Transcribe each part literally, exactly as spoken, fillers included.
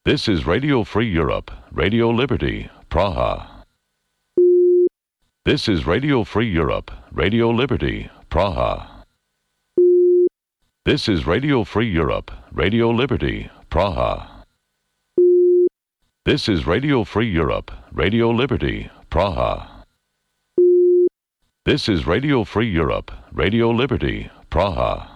This is Radio Free Europe, Radio Liberty, Praha. This is Radio Free Europe, Radio Liberty, Praha. This is Radio Free Europe, Radio Liberty, Praha. This is Radio Free Europe, Radio Liberty, Praha. This is Radio Free Europe, Radio Liberty, Praha.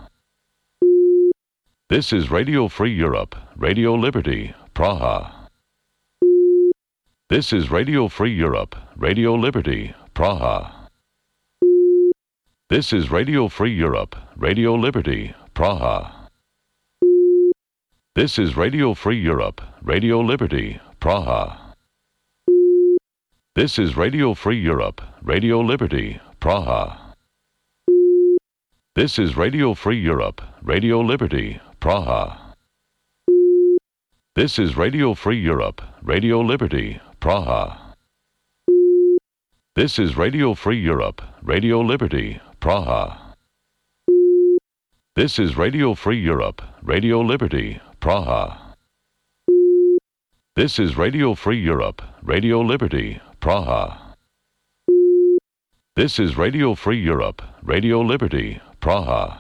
This is Radio Free Europe, Radio Liberty, Praha. This is Radio Free Europe, Radio Liberty, Praha. This is Radio Free Europe, Radio Liberty, Praha. This is Radio Free Europe, Radio Liberty, Praha. This is Radio Free Europe, Radio Liberty, Praha. This is Radio Free Europe, Radio Liberty, Praha. This is Radio Free Europe, Radio Liberty, Praha. This is Radio Free Europe, Radio Liberty, Praha. This is Radio Free Europe, Radio Liberty, Praha. This is Radio Free Europe, Radio Liberty, Praha. This is Radio Free Europe, Radio Liberty, Praha.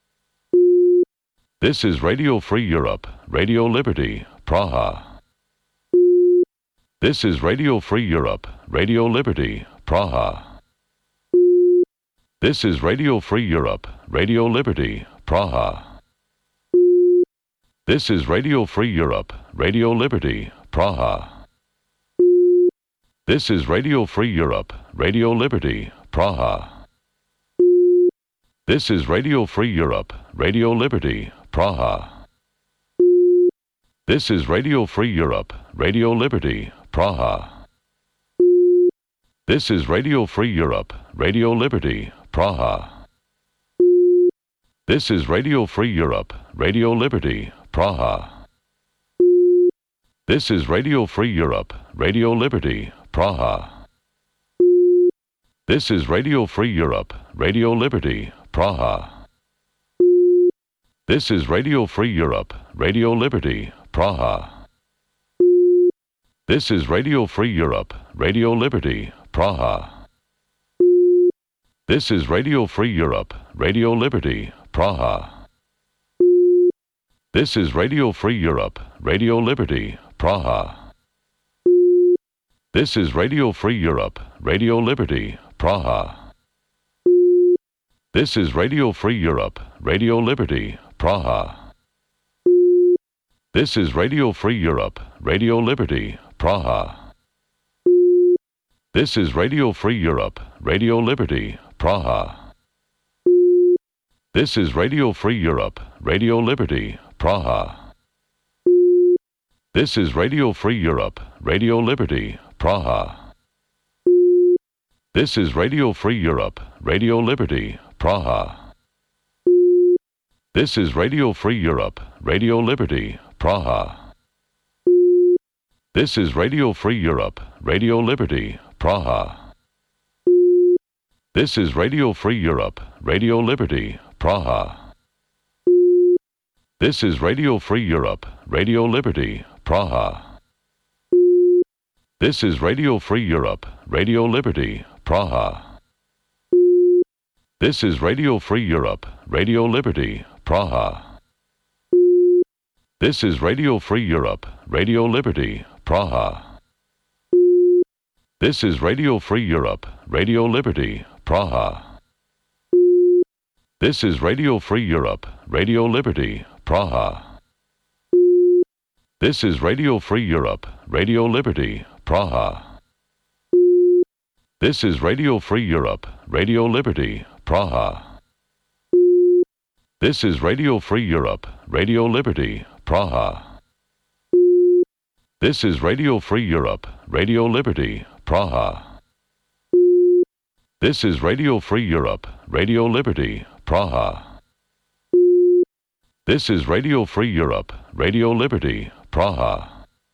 This is Radio Free Europe, Radio Liberty, Praha. This is Radio Free Europe, Radio Liberty, Praha. This is Radio Free Europe, Radio Liberty, Praha. This is Radio Free Europe, Radio Liberty, Praha. This is Radio Free Europe, Radio Liberty, Praha. This is Radio Free Europe, Radio Liberty, Praha. This is Radio Free Europe, Radio Liberty, Praha. This is Radio Free Europe, Radio Liberty, Praha. This is Radio Free Europe, Radio Liberty, Praha. This is Radio Free Europe, Radio Liberty, Praha. This is Radio Free Europe, Radio Liberty, Praha. This is Radio Free Europe, Radio Liberty, Praha. This is Radio Free Europe, Radio Liberty, Praha. This is Radio Free Europe, Radio Liberty, Praha. This is Radio Free Europe, Radio Liberty, Praha. This is Radio Free Europe, Radio Liberty, Praha. This is Radio Free Europe, Radio Liberty, Praha. This is Radio Free Europe, Radio Liberty, Praha. This is Radio Free Europe, Radio Liberty, Praha. This is Radio Free Europe, Radio Liberty, Praha. This is Radio Free Europe, Radio Liberty, Praha. This is Radio Free Europe, Radio Liberty, Praha. This is Radio Free Europe, Radio Liberty, Praha. This is Radio Free Europe, Radio Liberty, Praha. This is Radio Free Europe, Radio Liberty, Praha. This is Radio Free Europe, Radio Liberty, Praha. This is Radio Free Europe, Radio Liberty, Praha. This is Radio Free Europe, Radio Liberty, Praha. This is Radio Free Europe, Radio Liberty, Praha. This is Radio Free Europe, Radio Liberty, Praha. This is Radio Free Europe, Radio Liberty, Praha. This is Radio Free Europe, Radio Liberty, Praha. This is Radio Free Europe, Radio Liberty, Praha. This is Radio Free Europe, Radio Liberty, Praha. This is Radio Free Europe, Radio Liberty, Praha. This is Radio Free Europe, Radio Liberty, Praha. This is Radio Free Europe, Radio Liberty, Praha.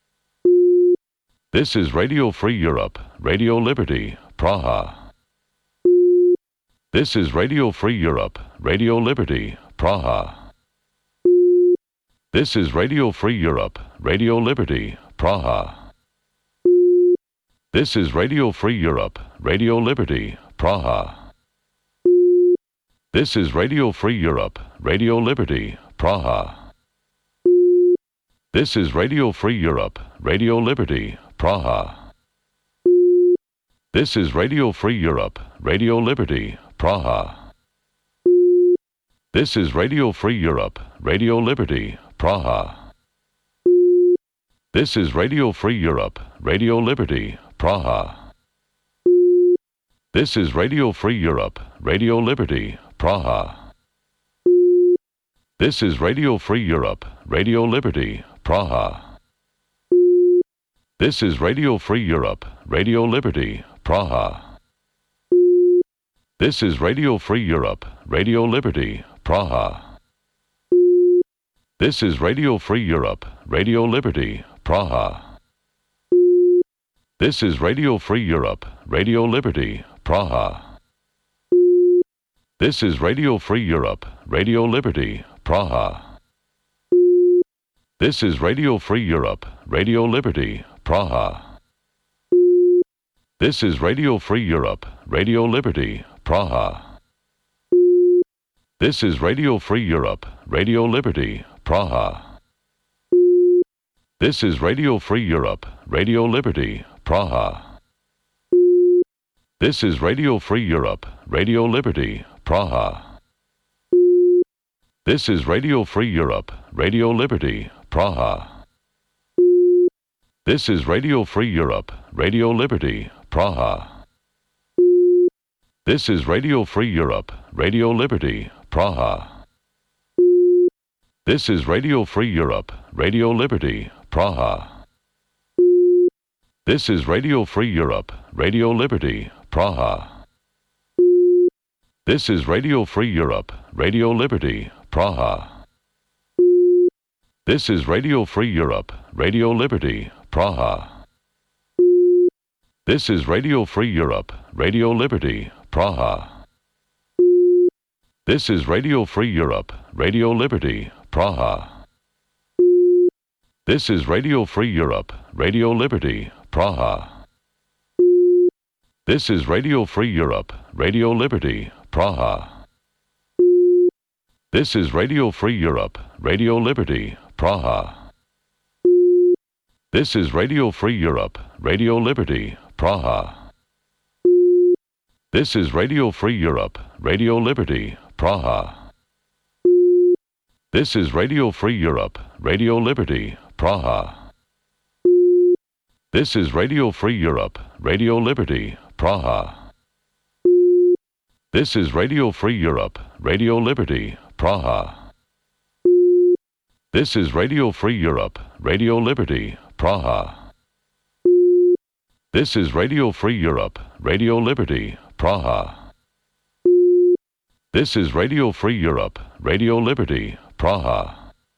This is Radio Free Europe, Radio Liberty, Praha. This is Radio Free Europe, Radio Liberty, Praha. This is Radio Free Europe, Radio Liberty, Praha. This is Radio Free Europe, Radio Liberty, Praha. This is Radio Free Europe, Radio Liberty, Praha. This is Radio Free Europe, Radio Liberty, Praha. This is Radio Free Europe, Radio Liberty, Praha. This is Radio Free Europe, Radio Liberty, Praha. This is Radio Free Europe, Radio Liberty, Praha. This is Radio Free Europe, Radio Liberty, Praha. This is Radio Free Europe, Radio Liberty, Praha. This is Radio Free Europe, Radio Liberty, Praha. This is Radio Free Europe, Radio Liberty, Praha. This is Radio Free Europe, Radio Liberty, Praha. This is Radio Free Europe, Radio Liberty, Praha. This is Radio Free Europe, Radio Liberty, Praha. This is Radio Free Europe, Radio Liberty, Praha. This is Radio Free Europe, Radio Liberty, Praha. This is Radio Free Europe, Radio Liberty, Praha. This is Radio Free Europe, Radio Liberty, Praha. This is Radio Free Europe, Radio Liberty, Praha. This is Radio Free Europe, Radio Liberty, Praha. This is Radio Free Europe, Radio Liberty, Praha. This is Radio Free Europe, Radio Liberty, Praha. This is Radio Free Europe, Radio Liberty, Praha. This is Radio Free Europe, Radio Liberty, Praha. This is Radio Free Europe, Radio Liberty, Praha. This is Radio Free Europe, Radio Liberty, Praha. This is Radio Free Europe, Radio Liberty, Praha. This is Radio Free Europe, Radio Liberty, Praha. This is Radio Free Europe, Radio Liberty, Praha. This is Radio Free Europe, Radio Liberty, Praha. This is Radio Free Europe, Radio Liberty, Praha. This is Radio Free Europe, Radio Liberty, Praha. This is Radio Free Europe, Radio Liberty, Praha. This is Radio Free Europe, Radio Liberty, Praha. This is Radio Free Europe, Radio Liberty, Praha. This is Radio Free Europe, Radio Liberty, Praha. This is Radio Free Europe, Radio Liberty, Praha. This is Radio Free Europe, Radio Liberty, Praha. This is Radio Free Europe, Radio Liberty, Praha.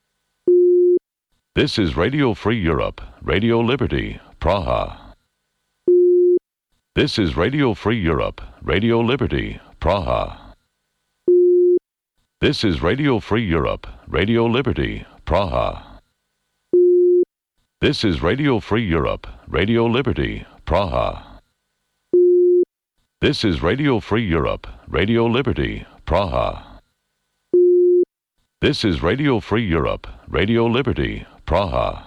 This is Radio Free Europe, Radio Liberty, Praha. This is Radio Free Europe, Radio Liberty, Praha. This is Radio Free Europe, Radio Liberty, Praha. This is Radio Free Europe, Radio Liberty, Praha. This is Radio Free Europe, Radio Liberty, Praha. This is Radio Free Europe, Radio Liberty, Praha.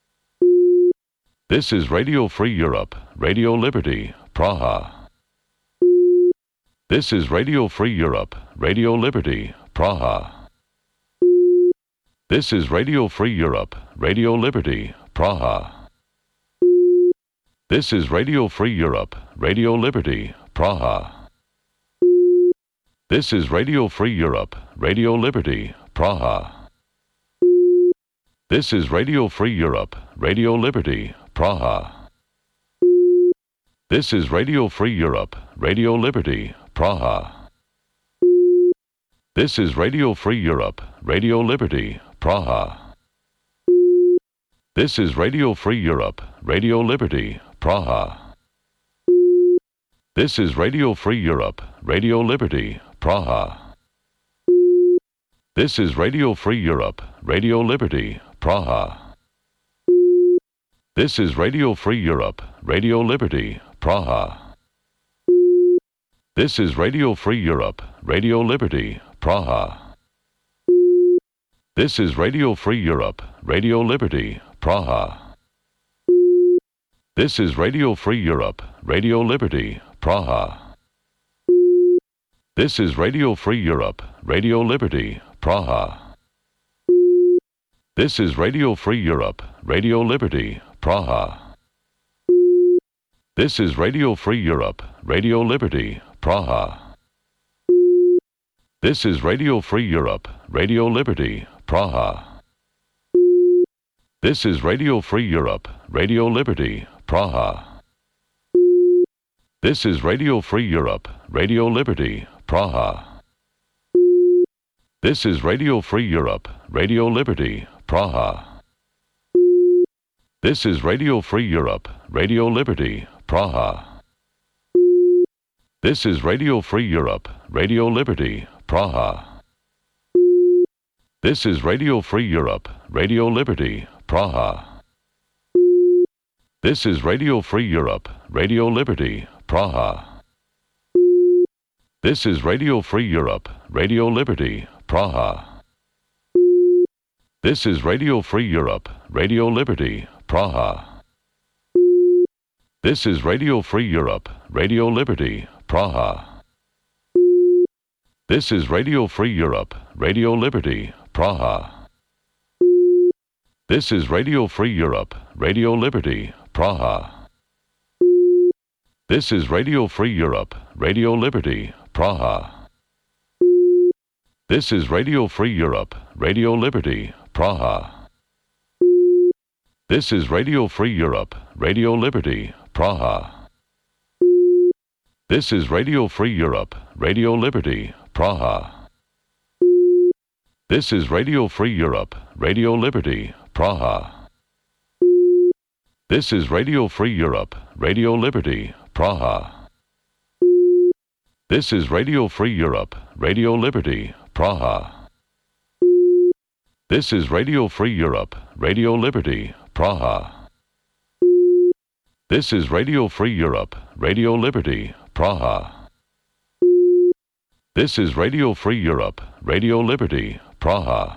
This is Radio Free Europe, Radio Liberty, Praha. This is Radio Free Europe, Radio Liberty, Praha. This is Radio Free Europe, Radio Liberty, Praha. This is Radio Free Europe, Radio Liberty, Praha. This is Radio Free Europe, Radio Liberty, Praha. This is Radio Free Europe, Radio Liberty, Praha. This is Radio Free Europe, Radio Liberty, Praha. This is Radio Free Europe, Radio Liberty, Praha. This is Radio Free Europe, Radio Liberty, Praha. This is Radio Free Europe, Radio Liberty, Praha. This is Radio Free Europe, Radio Liberty, Praha. This is Radio Free Europe, Radio Liberty, Praha. This is Radio Free Europe, Radio Liberty, Praha. This is Radio Free Europe, Radio Liberty, Praha. This is Radio Free Europe, Radio Liberty, Praha. This is Radio Free Europe, Radio Liberty, Praha. This is Radio Free Europe, Radio Liberty, Praha. This is Radio Free Europe, Radio Liberty, Praha. This is Radio Free Europe, Radio Liberty, Praha. This is Radio Free Europe, Radio Liberty, Praha. This is Radio Free Europe, Radio Liberty, Praha. This is Radio Free Europe, Radio Liberty, Praha. This is Radio Free Europe, Radio Liberty, Praha. This is Radio Free Europe, Radio Liberty, Praha. This is Radio Free Europe, Radio Liberty, Praha. This is Radio Free Europe, Radio Liberty, Praha. This is Radio Free Europe, Radio Liberty, Praha. This is Radio Free Europe, Radio Liberty, Praha. This is Radio Free Europe, Radio Liberty, Praha. This is Radio Free Europe, Radio Liberty, Praha. This is Radio Free Europe, Radio Liberty, Praha. This is Radio Free Europe, Radio Liberty, Praha. This is Radio Free Europe, Radio Liberty, Praha. This is Radio Free Europe, Radio Liberty, Praha. This is Radio Free Europe, Radio Liberty, Praha. This is Radio Free Europe, Radio Liberty, Praha. This is Radio Free Europe, Radio Liberty, Praha. This is Radio Free Europe, Radio Liberty, Praha. This is Radio Free Europe, Radio Liberty, Praha. This is Radio Free Europe, Radio Liberty, Praha. This is Radio Free Europe, Radio Liberty, Praha.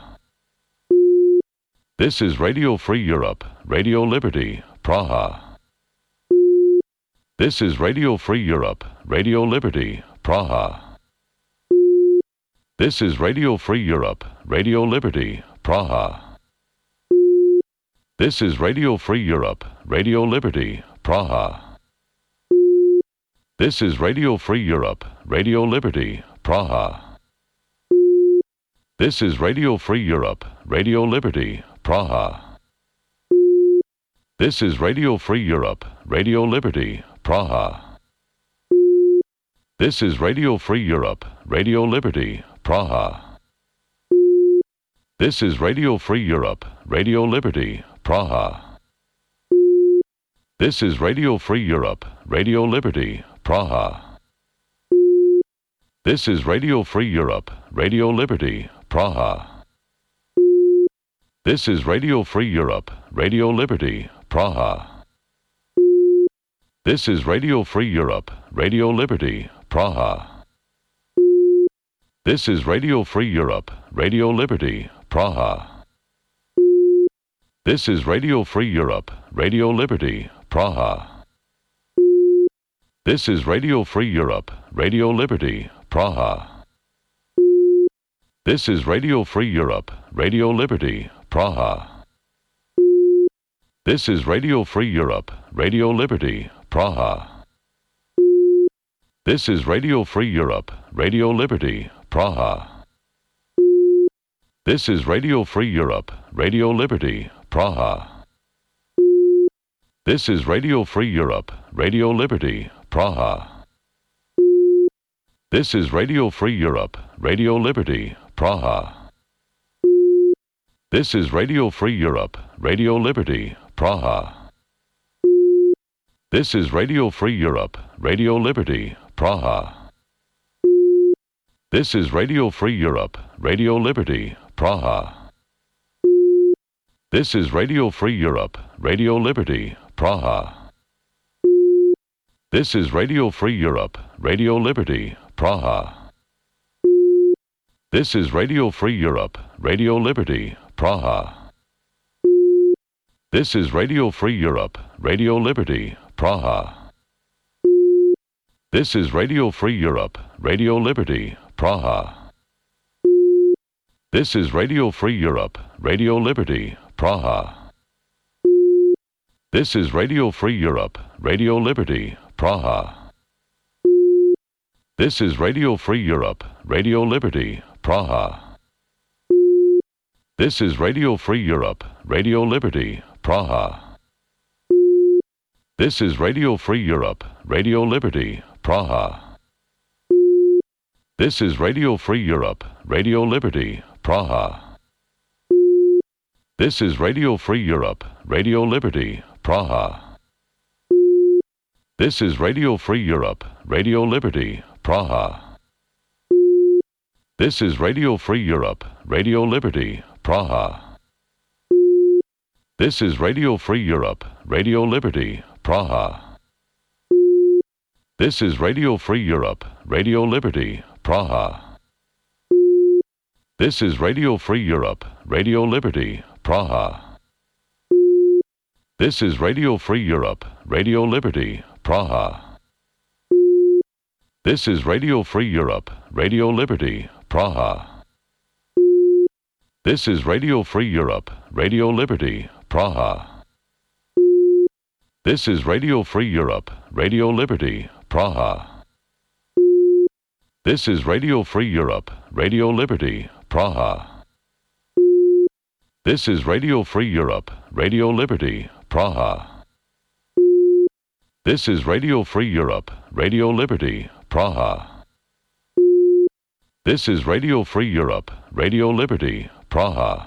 This is Radio Free Europe, Radio Liberty, Praha. This is Radio Free Europe, Radio Liberty, Praha. This is Radio Free Europe, Radio Liberty, Praha. This is Radio Free Europe, Radio Liberty, Praha. This is Radio Free Europe, Radio Liberty, Praha. This is Radio Free Europe, Radio Liberty, Praha. This is Radio Free Europe, Radio Liberty, Praha. This is Radio Free Europe, Radio Liberty, Praha. This is Radio Free Europe, Radio Liberty, Praha. This is Radio Free Europe, Radio Liberty, Praha. This is Radio Free Europe, Radio Liberty, Praha. This is Radio Free Europe, Radio Liberty, Praha. This is Radio Free Europe, Radio Liberty, Praha. This is Radio Free Europe, Radio Liberty, Praha. This is Radio Free Europe, Radio Liberty, Praha. This is Radio Free Europe, Radio Liberty, Praha. This is Radio Free Europe, Radio Liberty, Praha. This is Radio Free Europe, Radio Liberty, Praha. This is Radio Free Europe, Radio Liberty, Praha. This is Radio Free Europe, Radio Liberty, Praha. This is Radio Free Europe, Radio Liberty, Praha. This is Radio Free Europe, Radio Liberty, Praha. This is Radio Free Europe, Radio Liberty, Praha. This is Radio Free Europe, Radio Liberty, Praha. This is Radio Free Europe, Radio Liberty, Praha. This is Radio Free Europe, Radio Liberty, Praha. This is Radio Free Europe, Radio Liberty, Praha. This is Radio Free Europe, Radio Liberty, Praha. This is Radio Free Europe, Radio Liberty, Praha. This is Radio Free Europe, Radio Liberty, Praha. This is Radio Free Europe, Radio Liberty, Praha. This is Radio Free Europe, Radio Liberty, Praha. This is Radio Free Europe, Radio Liberty, Praha. This is Radio Free Europe, Radio Liberty, Praha. This is Radio Free Europe, Radio Liberty, Praha. This is Radio Free Europe, Radio Liberty, Praha. This is Radio Free Europe, Radio Liberty, Praha. This is Radio Free Europe, Radio Liberty, Praha. This is Radio Free Europe, Radio Liberty, Praha. This is Radio Free Europe, Radio Liberty, Praha. This is Radio Free Europe, Radio Liberty, Praha. This is Radio Free Europe, Radio Liberty, Praha. This is Radio Free Europe, Radio Liberty, Praha. This is Radio Free Europe, Radio Liberty, Praha. This is Radio Free Europe, Radio Liberty, Praha. This is Radio Free Europe, Radio Liberty, Praha. This is Radio Free Europe, Radio Liberty, Praha. This is Radio Free Europe, Radio Liberty, Praha. This is Radio Free Europe, Radio Liberty, Praha. This is Radio Free Europe, Radio Liberty, Praha.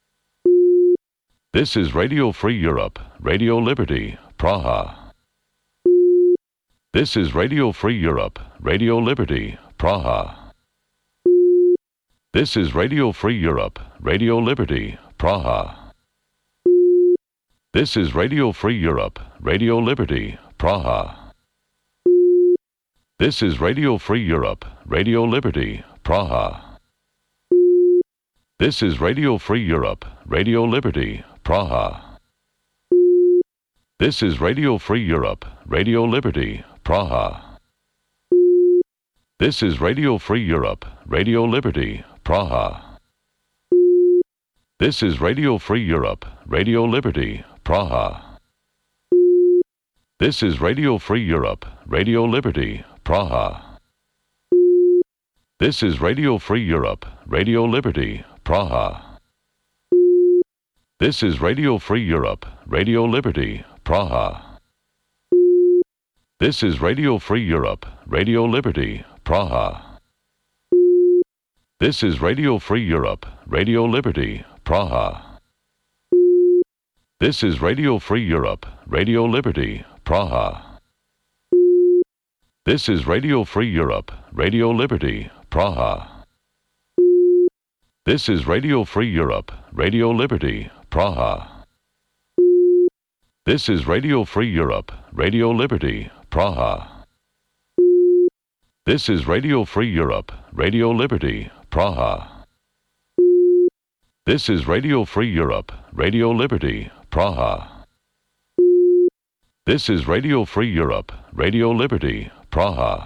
This is Radio Free Europe, Radio Liberty, Praha. This is Radio Free Europe, Radio Liberty, Praha. This is Radio Free Europe, Radio Liberty, Praha. This is Radio Free Europe, Radio Liberty, Praha. This is Radio Free Europe, Radio Liberty, Praha. This is Radio Free Europe, Radio Liberty, Praha. This is Radio Free Europe, Radio Liberty, Praha. This is Radio Free Europe, Radio Liberty, Praha. This is Radio Free Europe, Radio Liberty, Praha. This is Radio Free Europe, Radio Liberty, Praha. This is Radio Free Europe, Radio Liberty, Praha. This is Radio Free Europe, Radio Liberty, Praha. This is Radio Free Europe, Radio Liberty, Praha. This is Radio Free Europe, Radio Liberty, Praha. This is Radio Free Europe, Radio Liberty, Praha. This is Radio Free Europe, Radio Liberty, Praha. This is Radio Free Europe, Radio Liberty, Praha. This is Radio Free Europe, Radio Liberty, Praha. This is Radio Free Europe, Radio Liberty, Praha. This is Radio Free Europe, Radio Liberty, Praha. This is Radio Free Europe, Radio Liberty, Praha.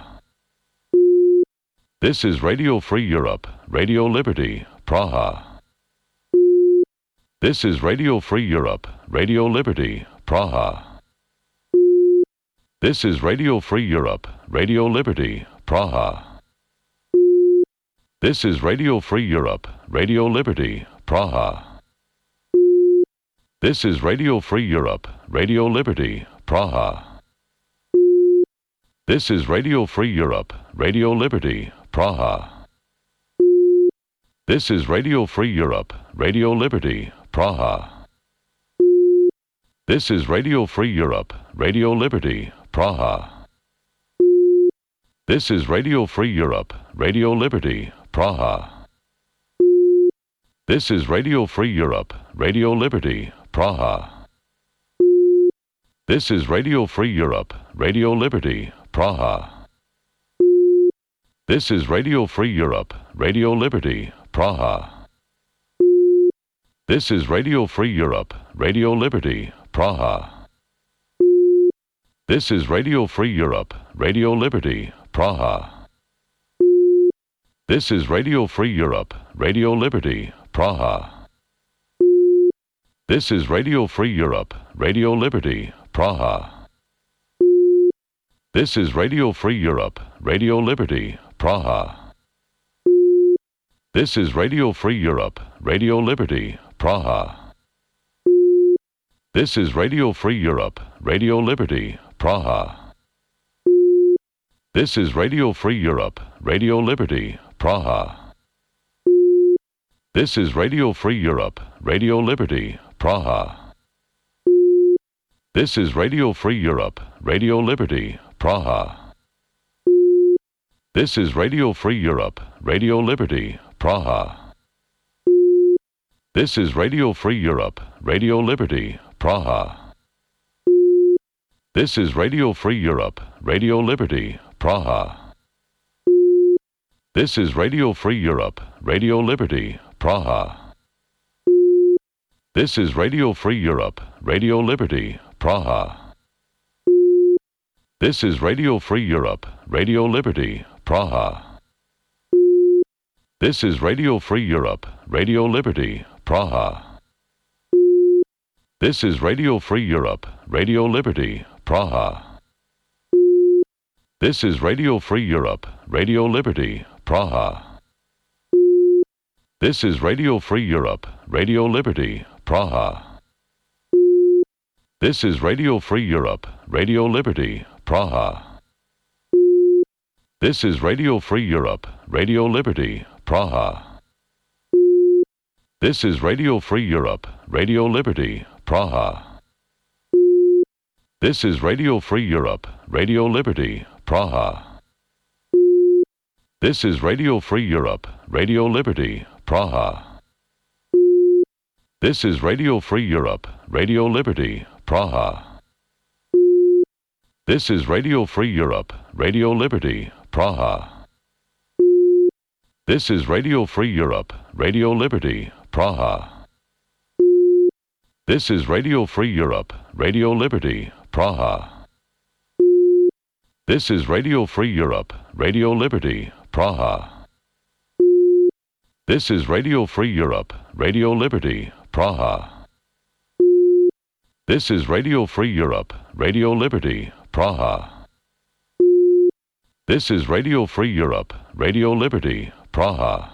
This is Radio Free Europe, Radio Liberty, Praha. This is Radio Free Europe, Radio Liberty, Praha. This is Radio Free Europe, Radio Liberty, Praha. This is Radio Free Europe, Radio Liberty, Praha. This is Radio Free Europe, Radio Liberty, Praha. This is Radio Free Europe, Radio Liberty, Praha. This is Radio Free Europe, Radio Liberty, Praha. This is Radio Free Europe, Radio Liberty, Praha. This is Radio Free Europe, Radio Liberty, Praha. This is Radio Free Europe, Radio Liberty, Praha. This is Radio Free Europe, Radio Liberty, Praha. This is Radio Free Europe, Radio Liberty, Praha. This is Radio Free Europe, Radio Liberty, Praha. This is Radio Free Europe, Radio Liberty, Praha. This is Radio Free Europe, Radio Liberty, Praha. This is Radio Free Europe, Radio Liberty, Praha. This is Radio Free Europe, Radio Liberty, Praha. This is Radio Free Europe, Radio Liberty, Praha. This is Radio Free Europe, Radio Liberty, Praha. This is Radio Free Europe, Radio Liberty, Praha. This is Radio Free Europe, Radio Liberty, Praha. This is Radio Free Europe, Radio Liberty, Praha. This is Radio Free Europe, Radio Liberty, Praha. This is Radio Free Europe, Radio Liberty, Praha. This is Radio Free Europe, Radio Liberty, Praha. This is Radio Free Europe, Radio Liberty, Praha. This is Radio Free Europe, Radio Liberty, Praha. This is Radio Free Europe, Radio Liberty, Praha. This is Radio Free Europe, Radio Liberty, Praha. This is Radio Free Europe, Radio Liberty, Praha. This is Radio Free Europe, Radio Liberty, Praha. This is Radio Free Europe, Radio Liberty, Praha. This is Radio Free Europe, Radio Liberty, Praha. This is Radio Free Europe, Radio Liberty, Praha. This is Radio Free Europe, Radio Liberty, Praha. This is Radio Free Europe, Radio Liberty, Praha. This is Radio Free Europe, Radio Liberty, Praha. This is Radio Free Europe, Radio Liberty, Praha. This is Radio Free Europe, Radio Liberty, Praha. This is Radio Free Europe, Radio Liberty, Praha. This is Radio Free Europe, Radio Liberty, Praha. This is Radio Free Europe, Radio Liberty, Praha. This is Radio Free Europe, Radio Liberty, Praha. This is Radio Free Europe, Radio Liberty, Praha. This is Radio Free Europe, Radio Liberty, Praha.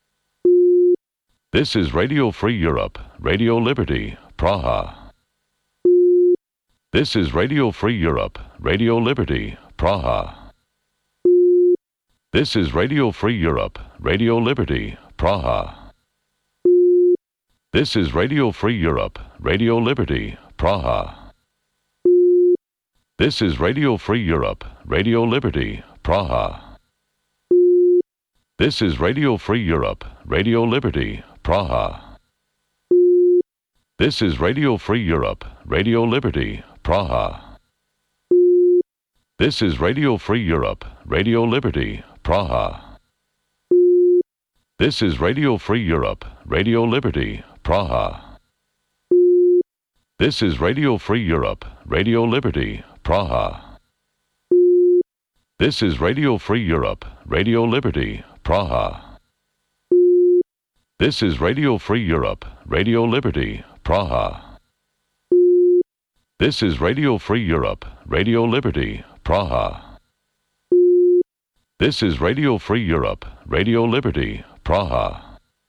This is Radio Free Europe, Radio Liberty, Praha. This is Radio Free Europe, Radio Liberty, Praha. This is Radio Free Europe, Radio Liberty, Praha. This is Radio Free Europe, Radio Liberty, Praha. This is Radio Free Europe, Radio Liberty, Praha. This is Radio Free Europe, Radio Liberty, Praha. This is Radio Free Europe, Radio Liberty, Praha. This is Radio Free Europe, Radio Liberty, Praha. This is Radio Free Europe, Radio Liberty, Praha. This is Radio Free Europe, Radio Liberty, Praha. This is Radio Free Europe, Radio Liberty, Praha. This is Radio Free Europe, Radio Liberty, Praha. This is Radio Free Europe, Radio Liberty, Praha. This is Radio Free Europe, Radio Liberty, Praha.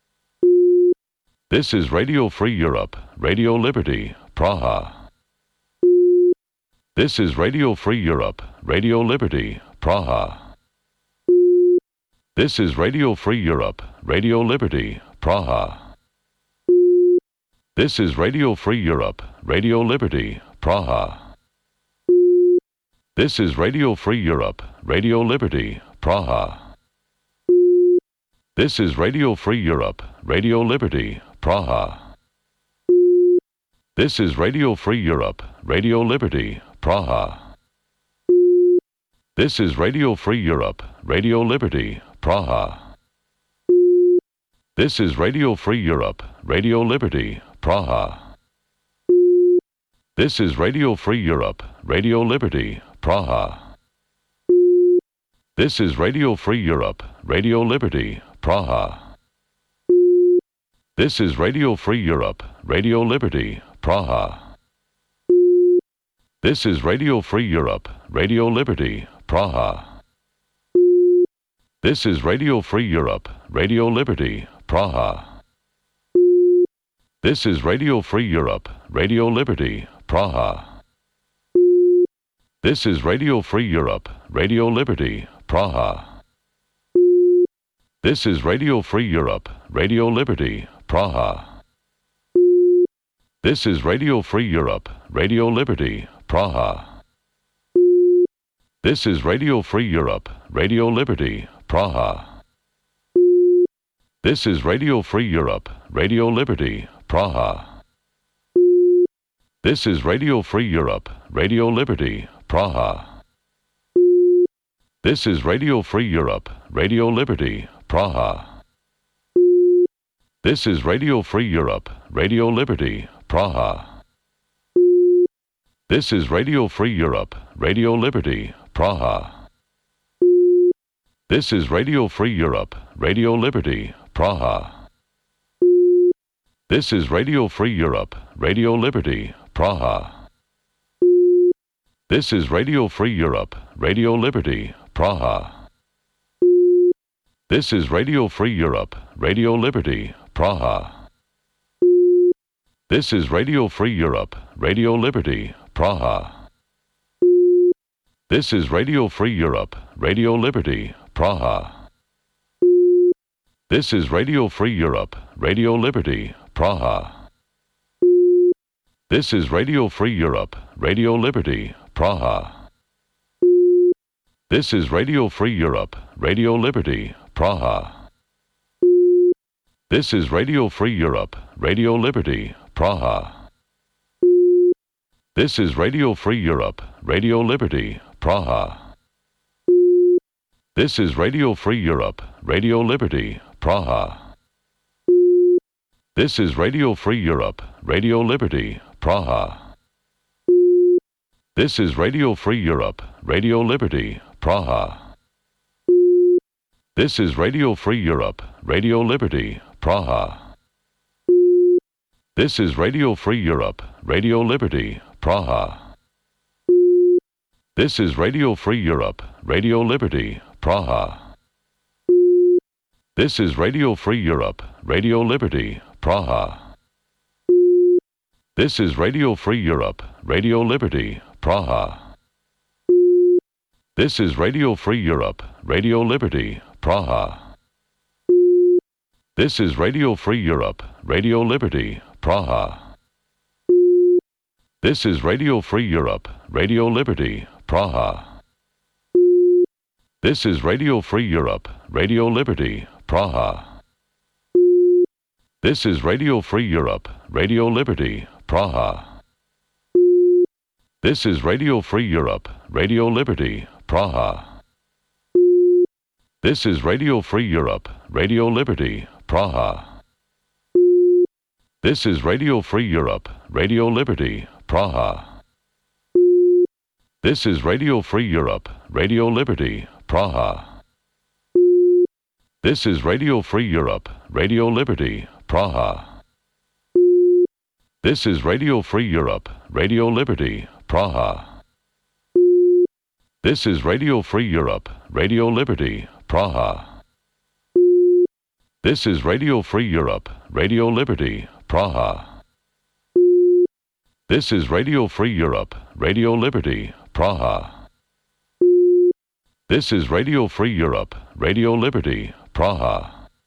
This is Radio Free Europe, Radio Liberty, Praha. This is Radio Free Europe, Radio Liberty, Praha. This is Radio Free Europe, Radio Liberty, Praha. This is Radio Free Europe, Radio Liberty, Praha. This is Radio Free Europe, Radio Liberty, Praha. This is Radio Free Europe, Radio Liberty, Praha. This is Radio Free Europe, Radio Liberty, Praha. This is Radio Free Europe, Radio Liberty, Praha. This is Radio Free Europe, Radio Liberty, Praha. This is Radio Free Europe, Radio Liberty, Praha. This is Radio Free Europe, Radio Liberty, Praha. This is Radio Free Europe, Radio Liberty, Praha. This is Radio Free Europe, Radio Liberty, Praha. This is Radio Free Europe, Radio Liberty, Praha. This is Radio Free Europe, Radio Liberty, Praha. This is Radio Free Europe, Radio Liberty, Praha. This is Radio Free Europe, Radio Liberty, Praha. This is Radio Free Europe, Radio Liberty, Praha. This is Radio Free Europe, Radio Liberty, Praha. This is Radio Free Europe, Radio Liberty, Praha. This is Radio Free Europe, Radio Liberty, Praha. This is Radio Free Europe, Radio Liberty, Praha. This is Radio Free Europe, Radio Liberty, Praha. This is Radio Free Europe, Radio Liberty, Praha. This is Radio Free Europe, Radio Liberty, Praha. This is Radio Free Europe, Radio Liberty, Praha. This is Radio Free Europe, Radio Liberty, Praha. This is Radio Free Europe, Radio Liberty, Praha. This is Radio Free Europe, Radio Liberty, Praha. This is Radio Free Europe, Radio Liberty, Praha. This is Radio Free Europe, Radio Liberty, Praha. This is Radio Free Europe, Radio Liberty, Praha. This is Radio Free Europe, Radio Liberty, Praha. This is Radio Free Europe, Radio Liberty, Praha. This is Radio Free Europe, Radio Liberty, Praha. This is Radio Free Europe, Radio Liberty, Praha. This is Radio Free Europe, Radio Liberty, Praha. This is Radio Free Europe, Radio Liberty, Praha. This is Radio Free Europe, Radio Liberty, Praha. This is Radio Free Europe, Radio Liberty, Praha. This is Radio Free Europe, Radio Liberty, Praha. This is Radio Free Europe, Radio Liberty, Praha. This is Radio Free Europe, Radio Liberty, Praha. This is Radio Free Europe, Radio Liberty, Praha. This is Radio Free Europe, Radio Liberty, Praha. This is Radio Free Europe, Radio Liberty, Praha. This is Radio Free Europe, Radio Liberty, Praha. This is Radio Free Europe, Radio Liberty, Praha. This is Radio Free Europe, Radio Liberty, Praha. This is Radio Free Europe, Radio Liberty, Praha. This is Radio Free Europe, Radio Liberty, Praha. This is Radio Free Europe, Radio Liberty, Praha. This is Radio Free Europe, Radio Liberty, Praha. This is Radio Free Europe, Radio Liberty, Praha. This is Radio Free Europe, Radio Liberty, Praha. This is Radio Free Europe, Radio Liberty, Praha. This is Radio Free Europe, Radio Liberty, Praha. This is Radio Free Europe, Radio Liberty, Praha.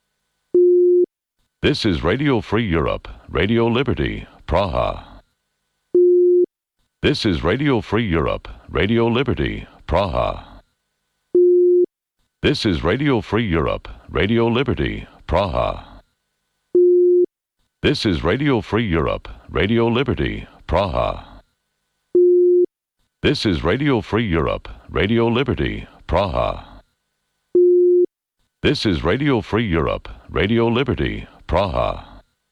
This is Radio Free Europe, Radio Liberty, Praha. This is Radio Free Europe, Radio Liberty, Praha. This is Radio Free Europe, Radio Liberty, Praha. This is Radio Free Europe, Radio Liberty, Praha. This is Radio Free Europe, Radio Liberty, Praha. This is Radio Free Europe, Radio Liberty, Praha.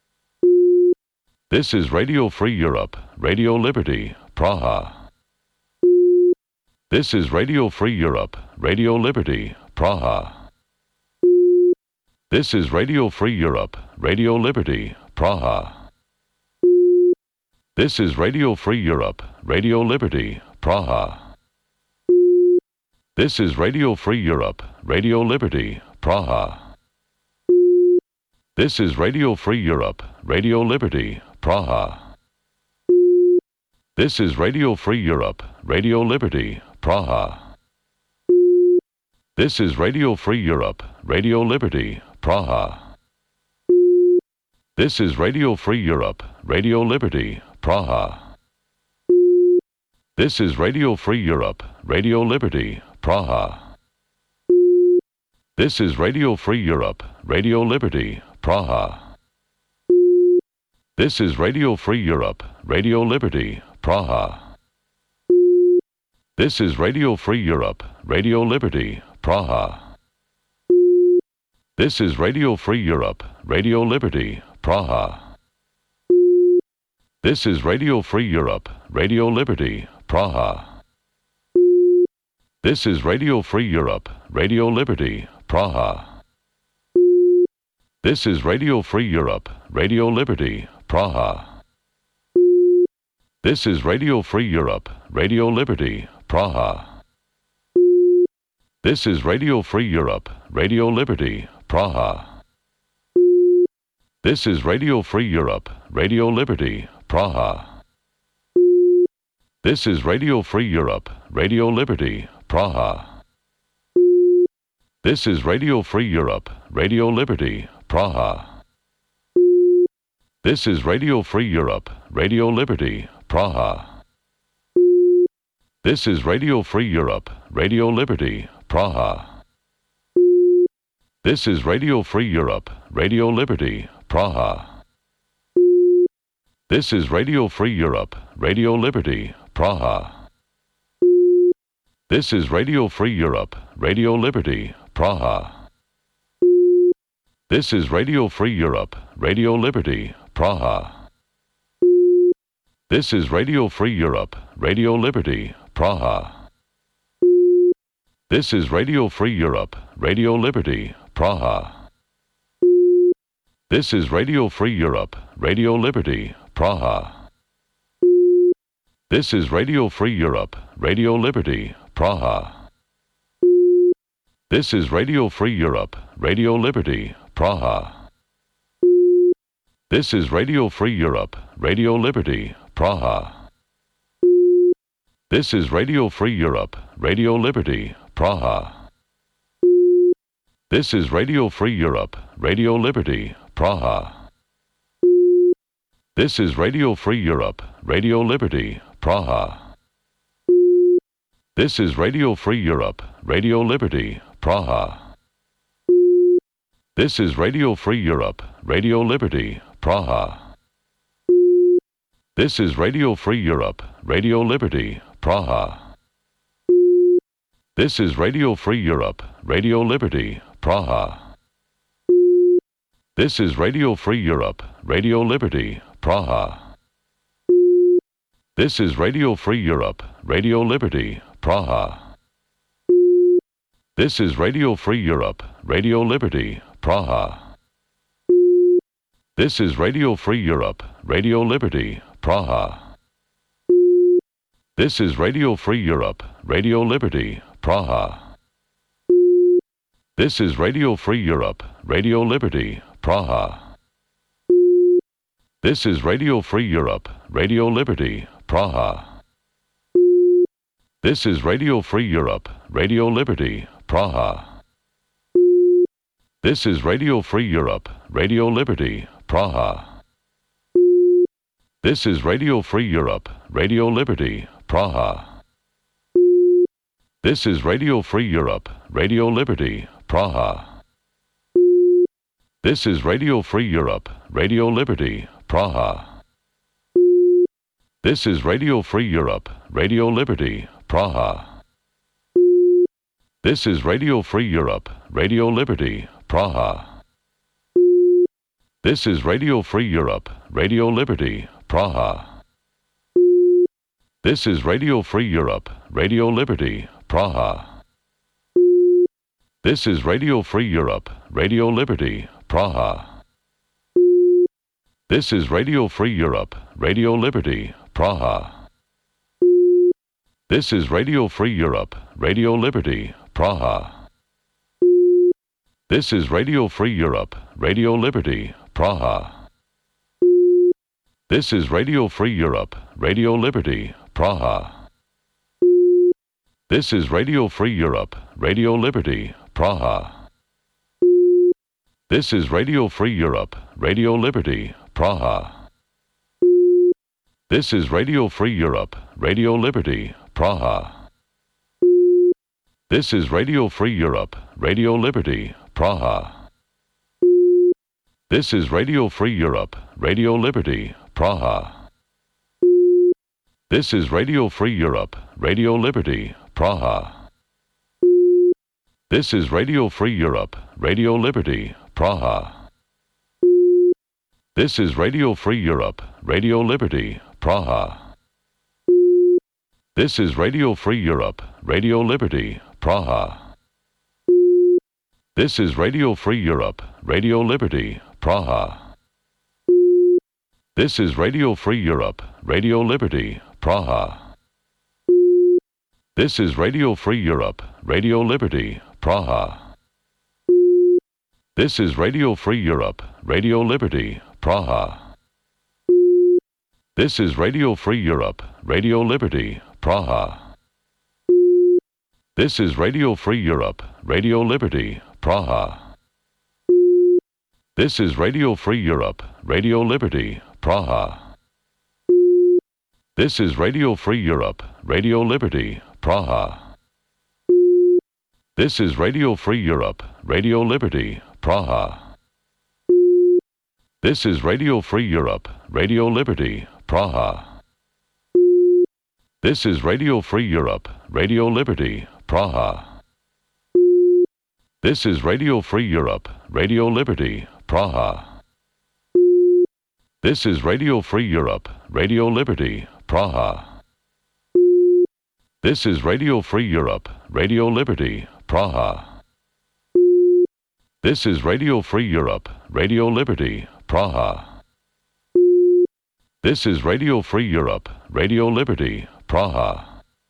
This is Radio Free Europe, Radio Liberty, Praha. This is Radio Free Europe, Radio Liberty, Praha. This is Radio Free Europe, Radio Liberty, Praha. This is Radio Free Europe, Radio Liberty, Praha. This is Radio Free Europe, Radio Liberty, Praha. This is Radio Free Europe, Radio Liberty, Praha. This is Radio Free Europe, Radio Liberty, Praha. This is Radio Free Europe, Radio Liberty, Praha. This is Radio Free Europe, Radio Liberty, Praha. This is Radio Free Europe, Radio Liberty, Praha. This is Radio Free Europe, Radio Liberty, Praha. This is Radio Free Europe, Radio Liberty, Praha. This is Radio Free Europe, Radio Liberty, Praha. This is Radio Free Europe, Radio Liberty, Praha. This is Radio Free Europe, Radio Liberty, Praha. This is Radio Free Europe, Radio Liberty, Praha. This is Radio Free Europe, Radio Liberty, Praha. This is Radio Free Europe, Radio Liberty, Praha. This is Radio Free Europe, Radio Liberty, Praha. This is Radio Free Europe, Radio Liberty, Praha. This is Radio Free Europe, Radio Liberty, Praha. This is Radio Free Europe, Radio Liberty, Praha. This is Radio Free Europe, Radio Liberty, Praha. This is Radio Free Europe, Radio Liberty, Praha. This is Radio Free Europe, Radio Liberty, Praha. This is Radio Free Europe, Radio Liberty, Praha. This is Radio Free Europe, Radio Liberty, Praha. This is Radio Free Europe, Radio Liberty, Praha. This is Radio Free Europe, Radio Liberty, Praha. This is Radio Free Europe, Radio Liberty, Praha. This is Radio Free Europe, Radio Liberty, Praha. This is Radio Free Europe, Radio Liberty, Praha. This is Radio Free Europe, Radio Liberty, Praha. This is Radio Free Europe, Radio Liberty, Praha. This is Radio Free Europe, Radio Liberty, Praha. This is Radio Free Europe, Radio Liberty, Praha. This is Radio Free Europe, Radio Liberty, Praha. This is Radio Free Europe, Radio Liberty, Praha. This is Radio Free Europe, Radio Liberty, Praha. This is Radio Free Europe, Radio Liberty, Praha. This is Radio Free Europe, Radio Liberty, Praha. This is Radio Free Europe, Radio Liberty, Praha. This is Radio Free Europe, Radio Liberty, Praha. This is Radio Free Europe, Radio Liberty, Praha. This is Radio Free Europe, Radio Liberty, Praha. This is Radio Free Europe, Radio Liberty, Praha. This is Radio Free Europe, Radio Liberty, Praha. This is Radio Free Europe, Radio Liberty, Praha. This is Radio Free Europe, Radio Liberty, Praha. This is Radio Free Europe, Radio Liberty, Praha. This is Radio Free Europe, Radio Liberty, Praha. This is Radio Free Europe, Radio Liberty, Praha. This is Radio Free Europe, Radio Liberty, Praha. This is Radio Free Europe, Radio Liberty, Praha. This is Radio Free Europe, Radio Liberty, Praha. This is Radio Free Europe, Radio Liberty, Praha. This is Radio Free Europe, Radio Liberty, Praha. This is Radio Free Europe, Radio Liberty, Praha. This is Radio Free Europe, Radio Liberty, Praha. This is Radio Free Europe, Radio Liberty, Praha. This is Radio Free Europe, Radio Liberty, Praha. This is Radio Free Europe, Radio Liberty, Praha. This is Radio Free Europe, Radio Liberty, Praha. This is Radio Free Europe, Radio Liberty, Praha. This is Radio Free Europe, Radio Liberty, Praha. This is Radio Free Europe, Radio Liberty, Praha. This is Radio Free Europe, Radio Liberty, Praha. This is Radio Free Europe, Radio Liberty, Praha. This is Radio Free Europe, Radio Liberty, Praha. This is Radio Free Europe, Radio Liberty, Praha. This is Radio Free Europe, Radio Liberty, Praha. This is Radio Free Europe, Radio Liberty, Praha. This is Radio Free Europe, Radio Liberty, Praha. This is Radio Free Europe, Radio Liberty, Praha. This is Radio Free Europe, Radio Liberty, Praha. This is Radio Free Europe, Radio Liberty, Praha. This is Radio Free Europe, Radio Liberty, Praha. This is Radio Free Europe, Radio Liberty, Praha. This is Radio Free Europe, Radio Liberty, Praha. This is Radio Free Europe, Radio Liberty, Praha. This is Radio Free Europe, Radio Liberty, Praha. This is Radio Free Europe, Radio Liberty, Praha. This is Radio Free Europe, Radio Liberty, Praha. This is Radio Free Europe, Radio Liberty, Praha. This is Radio Free Europe, Radio Liberty, Praha. This is Radio Free Europe, Radio Liberty, Praha. This is Radio Free Europe, Radio Liberty, Praha.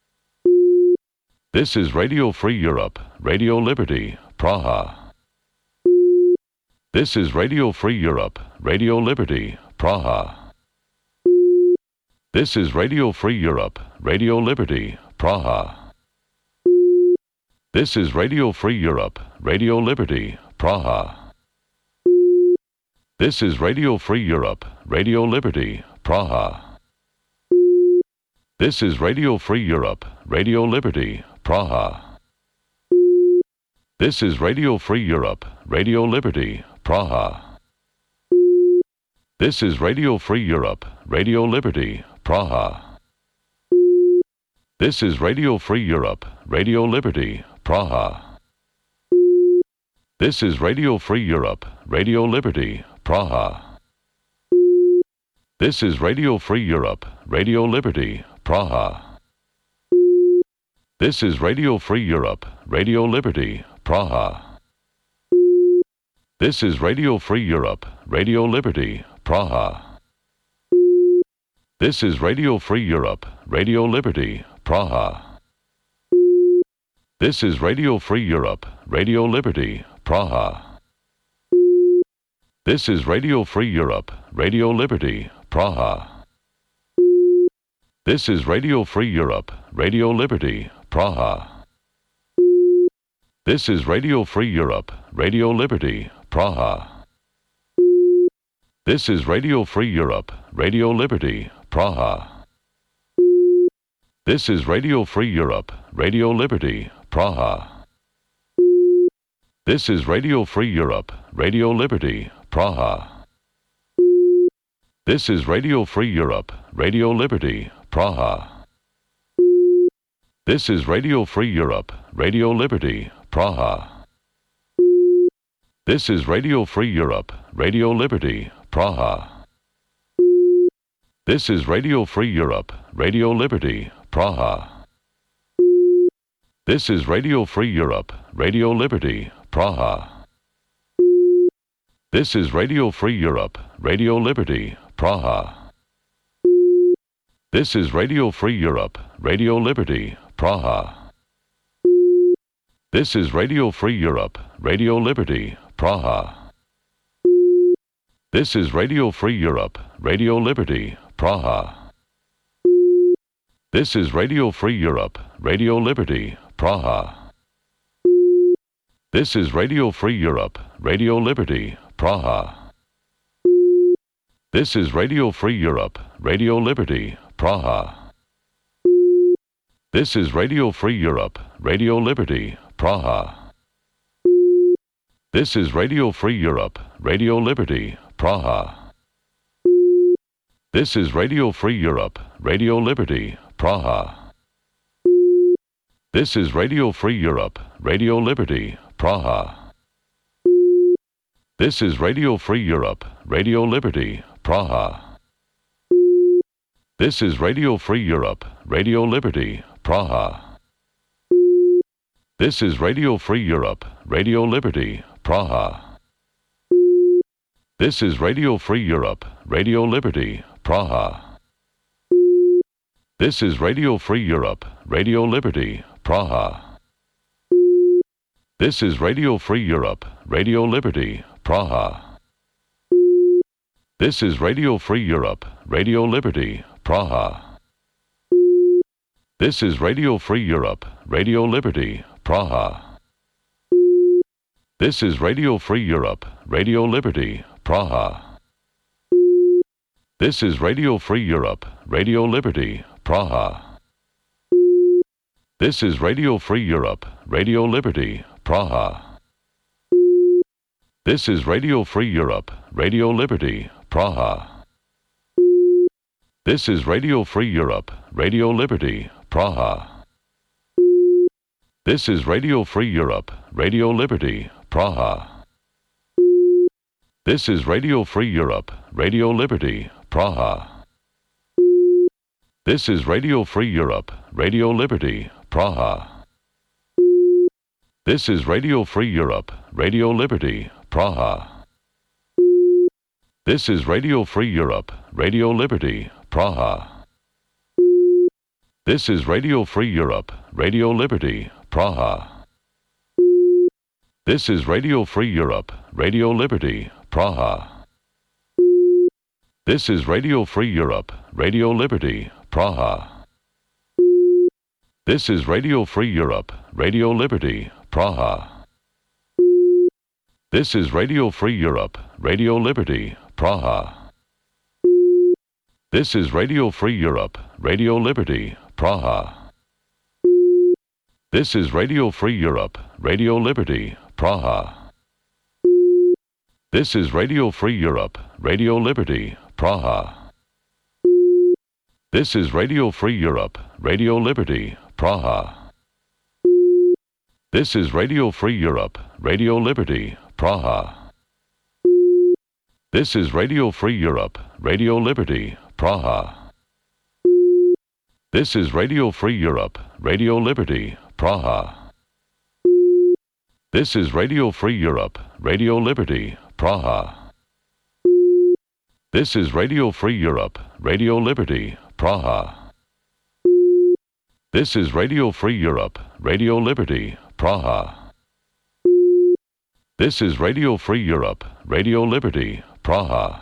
This is Radio Free Europe, Radio Liberty, Praha. This is Radio Free Europe, Radio Liberty, Praha. This is Radio Free Europe, Radio Liberty, Praha. This is Radio Free Europe, Radio Liberty, Praha. This is Radio Free Europe, Radio Liberty, Praha. This is Radio Free Europe, Radio Liberty, Praha. This is Radio Free Europe, Radio Liberty, Praha. This is Radio Free Europe, Radio Liberty, Praha. This is Radio Free Europe, Radio Liberty, Praha. This is Radio Free Europe, Radio Liberty, Praha. This is Radio Free Europe, Radio Liberty, Praha. This is Radio Free Europe, Radio Liberty, Praha. This is Radio Free Europe, Radio Liberty, Praha. This is Radio Free Europe, Radio Liberty, Praha. This is Radio Free Europe, Radio Liberty, Praha. This is Radio Free Europe, Radio Liberty, Praha. This is Radio Free Europe, Radio Liberty, Praha. This is Radio Free Europe, Radio Liberty, Praha. This is Radio Free Europe, Radio Liberty, Praha. This is Radio Free Europe, Radio Liberty, Praha. This is Radio Free Europe, Radio Liberty, Praha. This is Radio Free Europe, Radio Liberty, Praha. This is Radio Free Europe, Radio Liberty, Praha. This is Radio Free Europe, Radio Liberty, Praha. This is Radio Free Europe, Radio Liberty, Praha. This is Radio Free Europe, Radio Liberty, Praha. This is Radio Free Europe, Radio Liberty, Praha. This is Radio Free Europe, Radio Liberty, Praha. This is Radio Free Europe, Radio Liberty, Praha. This is Radio Free Europe, Radio Liberty, Praha. This is Radio Free Europe, Radio Liberty, Praha. This is Radio Free Europe, Radio Liberty, Praha. This is Radio Free Europe, Radio Liberty, Praha. This is Radio Free Europe, Radio Liberty, Praha. This is Radio Free Europe, Radio Liberty, Praha. This is Radio Free Europe, Radio Liberty, Praha. This is Radio Free Europe, Radio Liberty, Praha. This is Radio Free Europe, Radio Liberty, Praha. This is Radio Free Europe, Radio Liberty, Praha. This is Radio Free Europe, Radio Liberty, Praha. This is Radio Free Europe, Radio Liberty, Praha. This is Radio Free Europe, Radio Liberty, Praha. This is Radio Free Europe, Radio Liberty, Praha. This is Radio Free Europe, Radio Liberty, Praha. This is Radio Free Europe, Radio Liberty, Praha. This is Radio Free Europe, Radio Liberty, Praha. This is Radio Free Europe, Radio Liberty, Praha. This is Radio Free Europe, Radio Liberty, Praha. This is Radio Free Europe, Radio Liberty, Praha. This is Radio Free Europe, Radio Liberty, Praha. This is Radio Free Europe, Radio Liberty, Praha. This is Radio Free Europe, Radio Liberty, Praha. This is Radio Free Europe, Radio Liberty, Praha. This is Radio Free Europe, Radio Liberty, Praha. This is Radio Free Europe, Radio Liberty, Praha. This is Radio Free Europe, Radio Liberty, Praha. This is Radio Free Europe, Radio Liberty, Praha. This is Radio Free Europe, Radio Liberty, Praha. This is Radio Free Europe, Radio Liberty, Praha. This is Radio Free Europe, Radio Liberty, Praha. This is Radio Free Europe, Radio Liberty, Praha. This is Radio Free Europe, Radio Liberty, Praha. This is Radio Free Europe, Radio Liberty, Praha. This is Radio Free Europe, Radio Liberty, Praha. This is Radio Free Europe, Radio Liberty, Praha. This is Radio Free Europe, Radio Liberty, Praha. This is Radio Free Europe, Radio Liberty, Praha. This is Radio Free Europe, Radio Liberty, Praha. This is Radio Free Europe, Radio Liberty, Praha. This is Radio Free Europe, Radio Liberty, Praha. This is Radio Free Europe, Radio Liberty, Praha.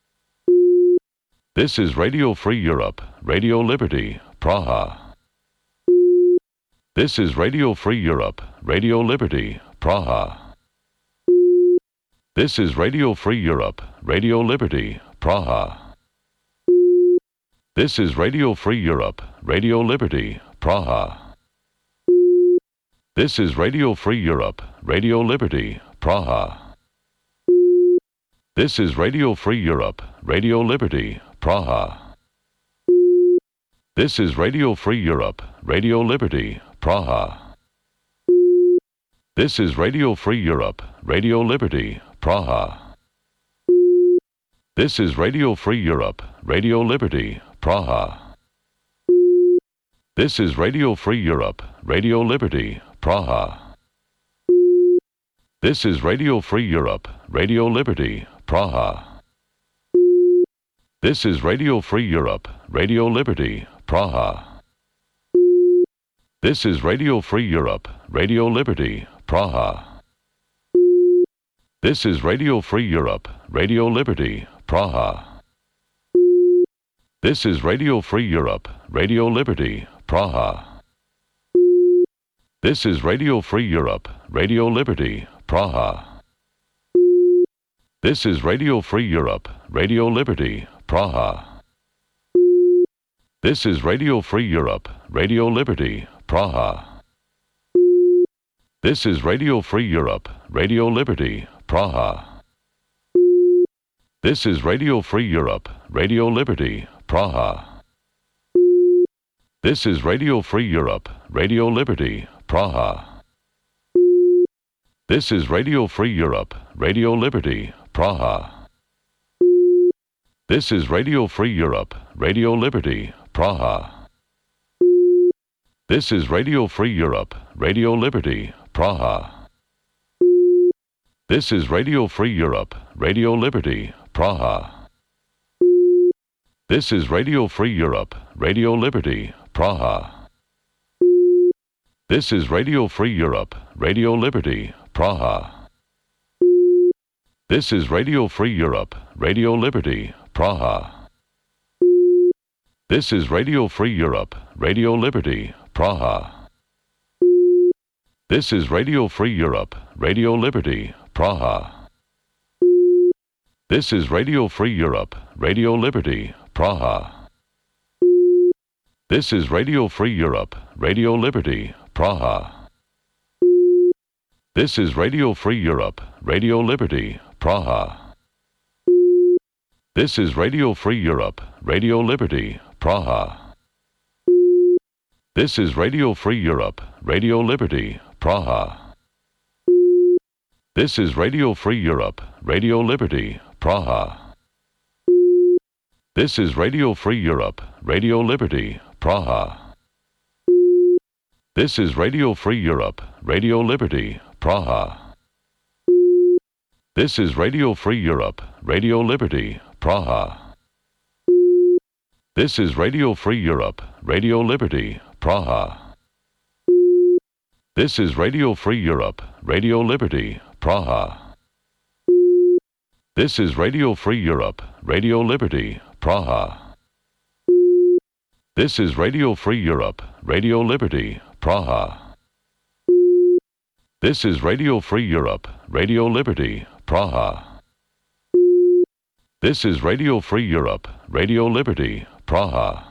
This is Radio Free Europe, Radio Liberty, Praha. This is Radio Free Europe, Radio Liberty, Praha. This is Radio Free Europe, Radio Liberty, Praha. This is Radio Free Europe, Radio Liberty, Praha. This is Radio Free Europe, Radio Liberty, Praha. This is Radio Free Europe, Radio Liberty, Praha. This is Radio Free Europe, Radio Liberty, Praha. This is Radio Free Europe, Radio Liberty, Praha. This is Radio Free Europe, Radio Liberty, Praha. This is Radio Free Europe, Radio Liberty, Praha. This is Radio Free Europe, Radio Liberty, Praha. This is Radio Free Europe, Radio Liberty, Praha. This is Radio Free Europe, Radio Liberty, Praha. This is Radio Free Europe, Radio Liberty, Praha. This is Radio Free Europe, Radio Liberty, Praha. This is Radio Free Europe, Radio Liberty, Praha. This is Radio Free Europe, Radio Liberty, Praha. This is Radio Free Europe, Radio Liberty, Praha. This is Radio Free Europe, Radio Liberty, Praha. This is Radio Free Europe, Radio Liberty, Praha. This is Radio Free Europe, Radio Liberty, Praha. This is Radio Free Europe, Radio Liberty, Praha. This is Radio Free Europe, Radio Liberty, Praha. This is Radio Free Europe, Radio Liberty, Praha. This is Radio Free Europe, Radio Liberty, Praha. This is Radio Free Europe, Radio Liberty, Praha. This is Radio Free Europe, Radio Liberty, Praha. This is Radio Free Europe, Radio Liberty, Praha. This is Radio Free Europe, Radio Liberty, Praha. This is Radio Free Europe, Radio Liberty, Praha. This is Radio Free Europe, Radio Liberty, Praha. This is Radio Free Europe, Radio Liberty, Praha. This is Radio Free Europe, Radio Liberty, Praha. This is Radio Free Europe, Radio Liberty, Praha. This is Radio Free Europe, Radio Liberty, Praha. This is Radio Free Europe, Radio Liberty, Praha. This is Radio Free Europe, Radio Liberty, Praha. This is Radio Free Europe, Radio Liberty, Praha. This is Radio Free Europe, Radio Liberty, Praha. This is Radio Free Europe, Radio Liberty, Praha. This is Radio Free Europe, Radio Liberty, Praha. This is Radio Free Europe, Radio Liberty, Praha. This is Radio Free Europe, Radio Liberty, Praha. This is Radio Free Europe, Radio Liberty, Praha. This is Radio Free Europe, Radio Liberty, Praha.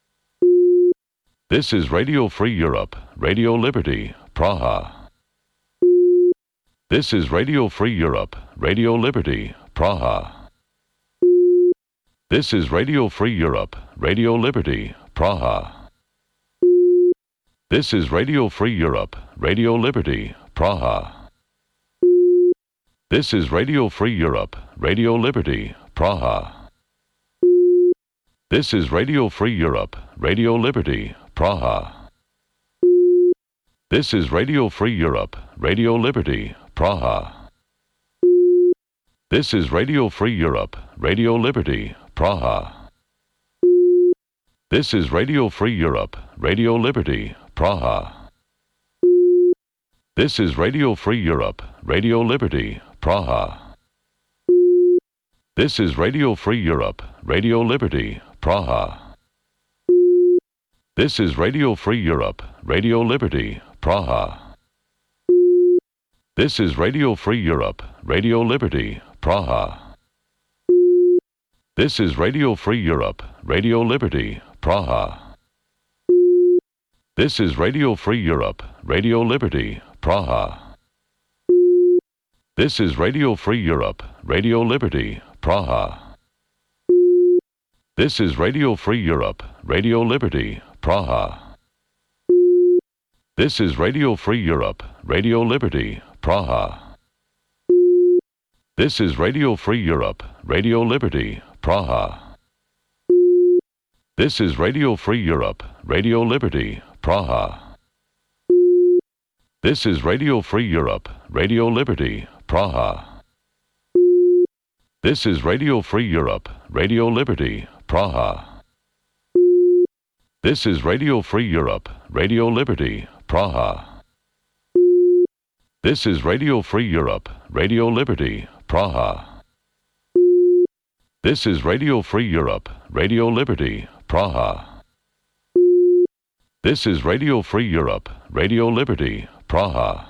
This is Radio Free Europe, Radio Liberty, Praha. This is Radio Free Europe, Radio Liberty, Praha. This is Radio Free Europe, Radio Liberty, Praha. This is Radio Free Europe, Radio Liberty, Praha. This is Radio Free Europe, Radio Liberty, Praha. This is Radio Free Europe, Radio Liberty, Praha. This is Radio Free Europe, Radio Liberty, Praha. This is Radio Free Europe, Radio Liberty, Praha. This is Radio Free Europe, Radio Liberty, Praha. This is Radio Free Europe, Radio Liberty, Praha. This is Radio Free Europe, Radio Liberty, Praha. This is Radio Free Europe, Radio Liberty, Praha. This is Radio Free Europe, Radio Liberty, Praha. This is Radio Free Europe, Radio Liberty, Praha. This is Radio Free Europe, Radio Liberty, Praha. This is Radio Free Europe, Radio Liberty, Praha. This is Radio Free Europe, Radio Liberty, Praha. This is Radio Free Europe, Radio Liberty, Praha. This is Radio Free Europe, Radio Liberty, Praha. This is Radio Free Europe, Radio Liberty, Praha. This is Radio Free Europe, Radio Liberty, Praha. This is Radio Free Europe, Radio Liberty, Praha. This is Radio Free Europe, Radio Liberty, Praha. This is Radio Free Europe, Radio Liberty, Praha. This is Radio Free Europe, Radio Liberty, Praha. This is Radio Free Europe, Radio Liberty, Praha.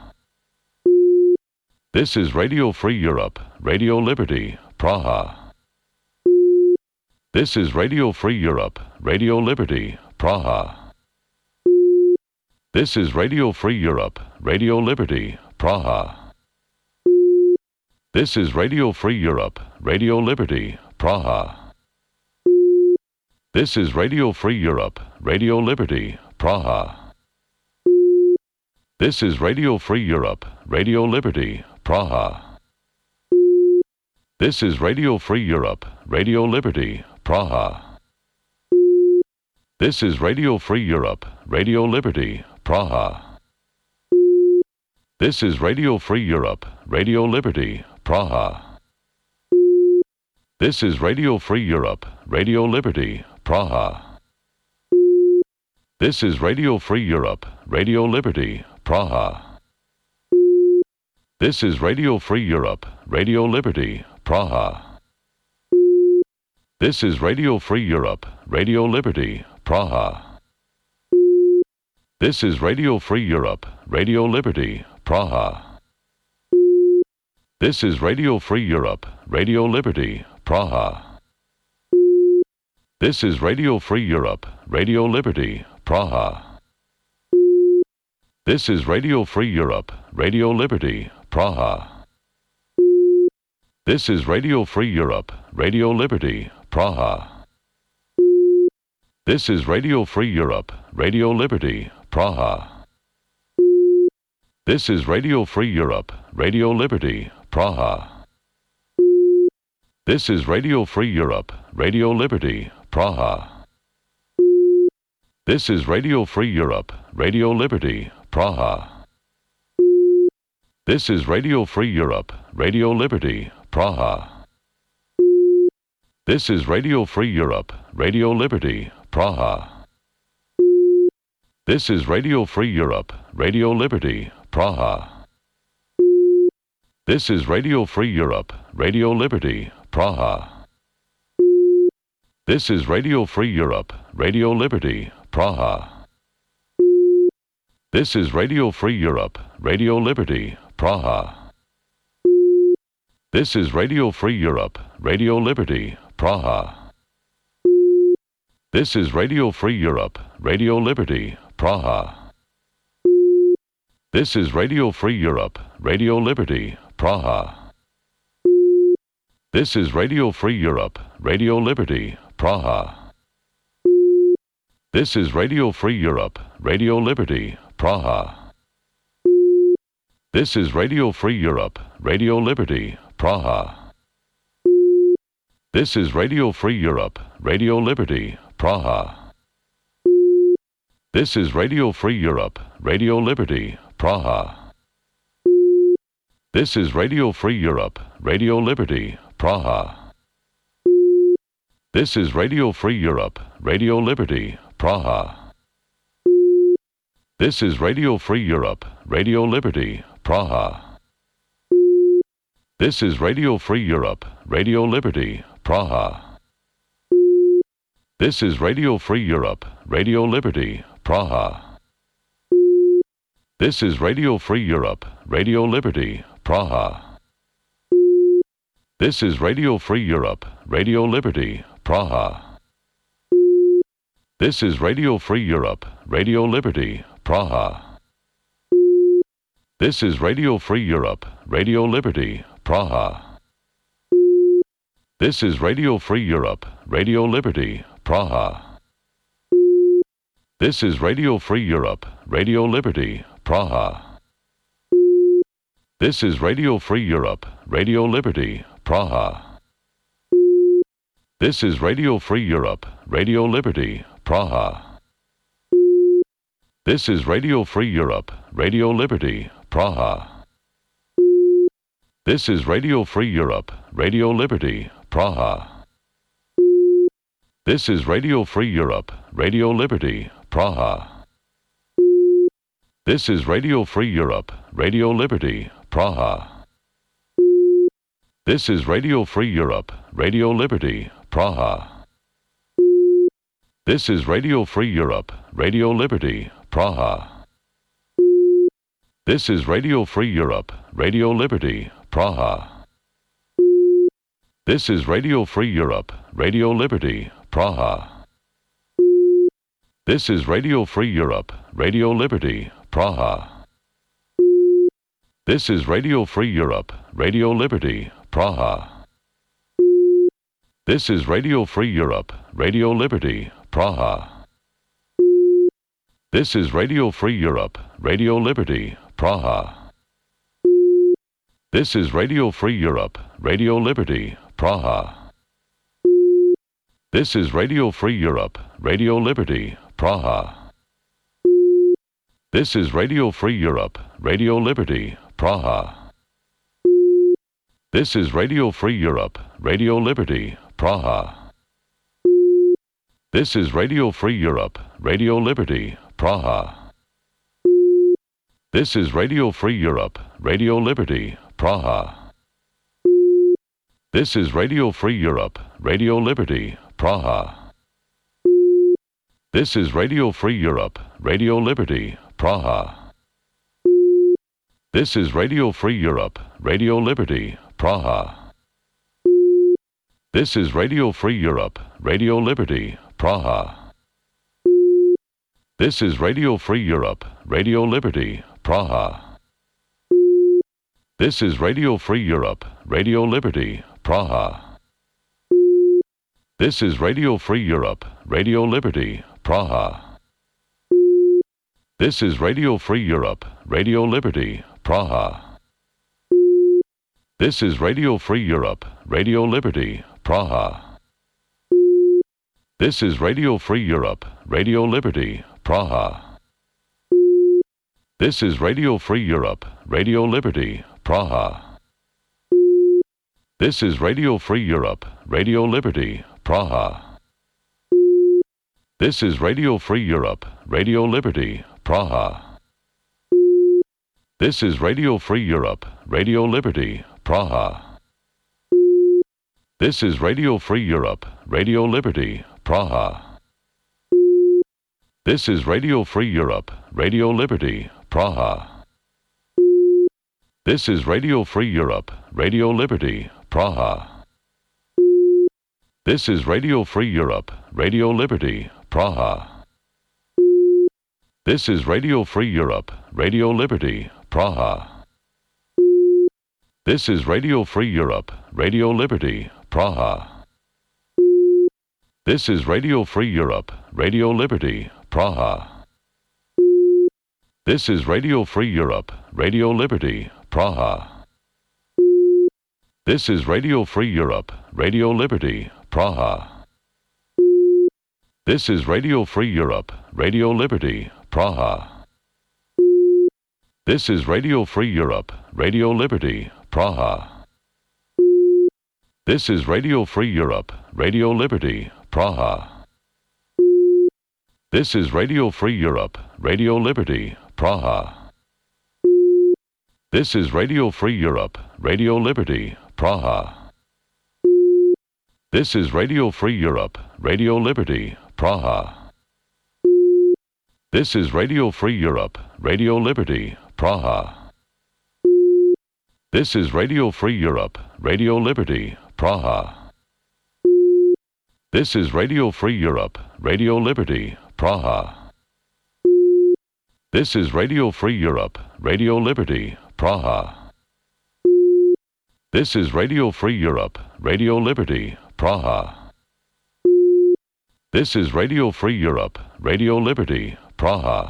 This is Radio Free Europe, Radio Liberty, Praha. This is Radio Free Europe, Radio Liberty, Praha. This is Radio Free Europe, Radio Liberty, Praha. This is Radio Free Europe, Radio Liberty, Praha. This is Radio Free Europe, Radio Liberty, Praha. This is Radio Free Europe, Radio Liberty, Praha. This is Radio Free Europe, Radio Liberty, Praha. This is Radio Free Europe, Radio Liberty, Praha. This is Radio Free Europe, Radio Liberty, Praha. This is Radio Free Europe, Radio Liberty, Praha. This is Radio Free Europe, Radio Liberty, Praha. This is Radio Free Europe, Radio Liberty, Praha. This is Radio Free Europe, Radio Liberty, Praha. This is Radio Free Europe, Radio Liberty, Praha. This is Radio Free Europe, Radio Liberty, Praha. This is Radio Free Europe, Radio Liberty, Praha. This is Radio Free Europe, Radio Liberty, Praha. This is Radio Free Europe, Radio Liberty, Praha. This is Radio Free Europe, Radio Liberty, Praha. This is Radio Free Europe, Radio Liberty, Praha. This is Radio Free Europe, Radio Liberty, Praha. This is Radio Free Europe, Radio Liberty, Praha. This is Radio Free Europe, Radio Liberty, Praha. This is Radio Free Europe, Radio Liberty, Praha. This is Radio Free Europe, Radio Liberty, Praha. This is Radio Free Europe, Radio Liberty, Praha. This is Radio Free Europe, Radio Liberty, Praha. This is Radio Free Europe, Radio Liberty, Praha. This is Radio Free Europe, Radio Liberty, Praha. This is Radio Free Europe, Radio Liberty, Praha. This is Radio Free Europe, Radio Liberty, Praha. This is Radio Free Europe, Radio Liberty, Praha. This is Radio Free Europe, Radio Liberty, Praha. This is Radio Free Europe, Radio Liberty, Praha. This is Radio Free Europe, Radio Liberty, Praha. This is Radio Free Europe, Radio Liberty, Praha. This is Radio Free Europe, Radio Liberty, Praha. This is Radio Free Europe, Radio Liberty, Praha. This is Radio Free Europe, Radio Liberty, Praha. This is Radio Free Europe, Radio Liberty, Praha. This is Radio Free Europe, Radio Liberty, Praha. This is Radio Free Europe, Radio Liberty, Praha. This is Radio Free Europe, Radio Liberty, Praha. This is Radio Free Europe, Radio Liberty, Praha. This is Radio Free Europe, Radio Liberty, Praha. This is Radio Free Europe, Radio Liberty, Praha. This is Radio Free Europe, Radio Liberty, Praha. This is Radio Free Europe, Radio Liberty, Praha. This is Radio Free Europe, Radio Liberty, Praha. This is Radio Free Europe, Radio Liberty, Praha. This is Radio Free Europe, Radio Liberty, Praha. This is Radio Free Europe, Radio Liberty, Praha. This is Radio Free Europe, Radio Liberty, Praha. This is Radio Free Europe, Radio Liberty, Praha. This is Radio Free Europe, Radio Liberty, Praha. This is Radio Free Europe, Radio Liberty, Praha. This is Radio Free Europe, Radio Liberty, Praha. This is Radio Free Europe, Radio Liberty, Praha. This is Radio Free Europe, Radio Liberty, Praha. This is Radio Free Europe, Radio Liberty, Praha. This is Radio Free Europe, Radio Liberty, Praha. This is Radio Free Europe, Radio Liberty, Praha. This is Radio Free Europe, Radio Liberty, Praha. This is Radio Free Europe, Radio Liberty, Praha. This is Radio Free Europe, Radio Liberty, Praha. This is Radio Free Europe, Radio Liberty, Praha. This is Radio Free Europe, Radio Liberty, Praha. This is Radio Free Europe, Radio Liberty, Praha. This is Radio Free Europe, Radio Liberty, Praha. This is Radio Free Europe, Radio Liberty, Praha. This is Radio Free Europe, Radio Liberty, Praha. This is Radio Free Europe, Radio Liberty, Praha. This is Radio Free Europe, Radio Liberty, Praha. This is Radio Free Europe, Radio Liberty, Praha. This is Radio Free Europe, Radio Liberty, Praha. This is Radio Free Europe, Radio Liberty, Praha. This is Radio Free Europe, Radio Liberty, Praha. This is Radio Free Europe, Radio Liberty, Praha. This is Radio Free Europe, Radio Liberty, Praha. This is Radio Free Europe, Radio Liberty, Praha. This is Radio Free Europe, Radio Liberty, Praha. This is Radio Free Europe, Radio Liberty, Praha. This is Radio Free Europe, Radio Liberty, Praha. This is Radio Free Europe, Radio Liberty, Praha. This is Radio Free Europe, Radio Liberty, Praha. This is Radio Free Europe, Radio Liberty, Praha. This is Radio Free Europe, Radio Liberty, Praha. This is Radio Free Europe, Radio Liberty, Praha. This is Radio Free Europe, Radio Liberty, Praha. This is Radio Free Europe, Radio Liberty, Praha. This is Radio Free Europe, Radio Liberty, Praha. This is Radio Free Europe, Radio Liberty, Praha. This is Radio Free Europe, Radio Liberty, Praha. This is Radio Free Europe, Radio Liberty, Praha. This is Radio Free Europe, Radio Liberty, Praha. This is Radio Free Europe, Radio Liberty, Praha. This is Radio Free Europe, Radio Liberty, Praha. This is Radio Free Europe, Radio Liberty, Praha. This is Radio Free Europe, Radio Liberty, Praha. This is Radio Free Europe, Radio Liberty, Praha. This is Radio Free Europe, Radio Liberty, Praha. This is Radio Free Europe, Radio Liberty, Praha.